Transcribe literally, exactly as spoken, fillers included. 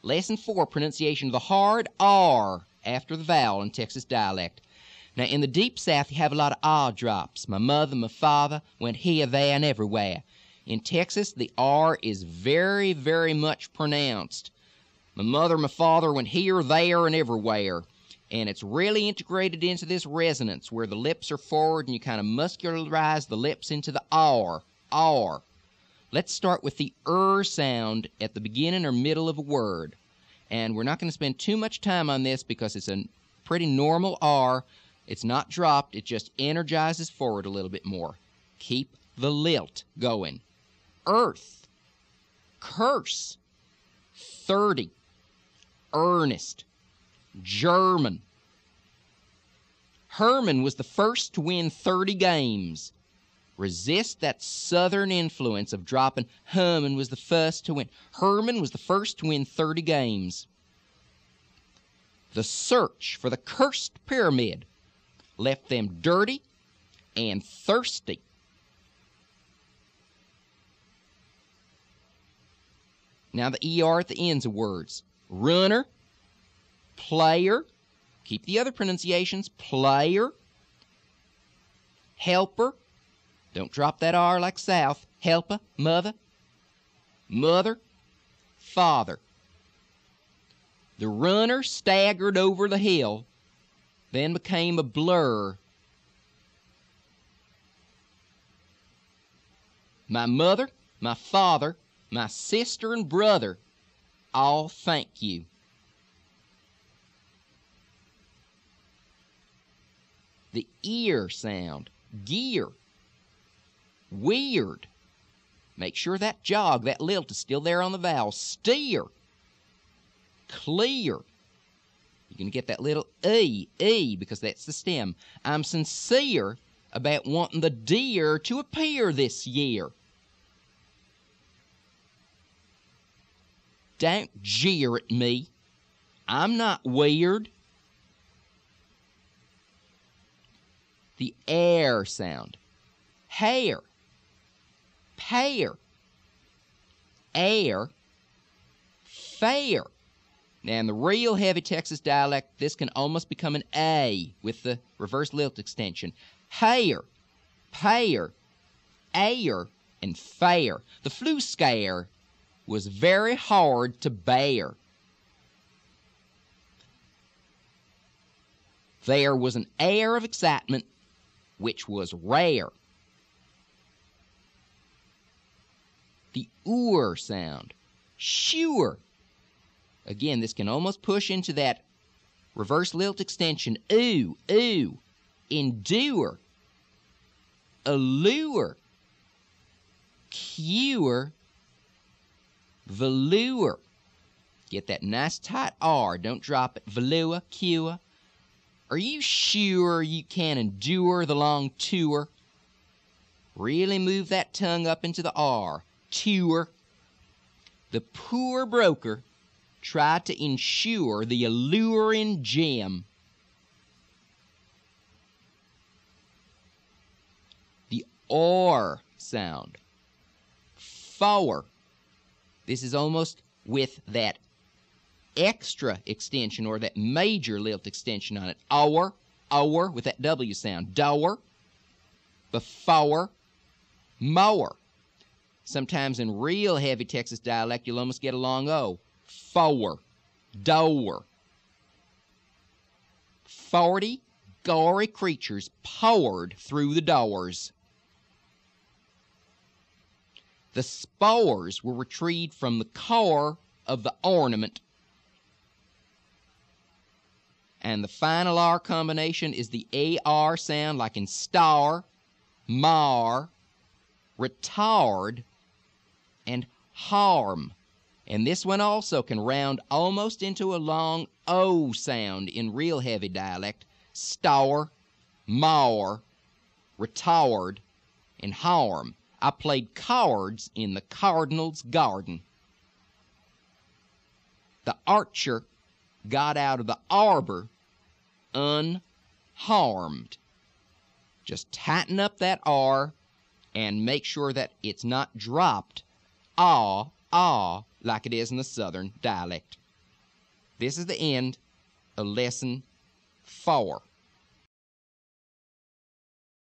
Lesson four, pronunciation of the hard R after the vowel in Texas dialect. Now, in the Deep South, you have a lot of R drops. My mother, my father went here, there, and everywhere. In Texas, the R is very, very much pronounced. My mother, my father went here, there, and everywhere. And it's really integrated into this resonance where the lips are forward and you kind of muscularize the lips into the R. R. Let's start with the er sound at the beginning or middle of a word. And we're not going to spend too much time on this because it's a pretty normal R. It's not dropped. It just energizes forward a little bit more. Keep the lilt going. Earth. Curse. Thirty. Earnest. German. Herman was the first to win thirty games. Resist that southern influence of dropping Herman was the first to win. Herman was the first to win thirty games. The search for the cursed pyramid left them dirty and thirsty. Now the E R at the ends of words. Runner, player, keep the other pronunciations, player, helper, don't drop that R like South, helper, mother, mother, father. The runner staggered over the hill, then became a blur. My mother, my father, my sister and brother, all thank you. The ear sound, gear, weird. Make sure that jog, that lilt is still there on the vowel. Steer, clear. You're going to get that little E, E, because that's the stem. I'm sincere about wanting the deer to appear this year. Don't jeer at me. I'm not weird. The air sound. Hair. Pear. Air. Fair. Now, in the real heavy Texas dialect, this can almost become an A with the reverse lilt extension. Hair. Pear. Air. And fair. The flu scare was very hard to bear. There was an air of excitement which was rare. The oor sound. Sure. Again, this can almost push into that reverse lilt extension. Ooh, ooh. Endure. Allure. Cure. Velour. Get that nice tight R. Don't drop it. Velour, cure. Are you sure you can endure the long tour? Really move that tongue up into the R. Tour. The poor broker tried to insure the alluring gem. The R sound. Forward. This is almost with that extra extension or that major lilt extension on it. Our, our, with that W sound. Dower, before, mower. Sometimes in real heavy Texas dialect, you'll almost get a long O. Forward, dower. Forty gory creatures poured through the doors. The spores were retrieved from the core of the ornament. And the final R combination is the A R sound, like in star, mar, retard, and harm. And this one also can round almost into a long O sound in real heavy dialect. Star, mar, retard, and harm. I played cards in the Cardinal's garden. The archer got out of the arbor unharmed. Just tighten up that R and make sure that it's not dropped ah, ah, like it is in the southern dialect. This is the end of lesson four.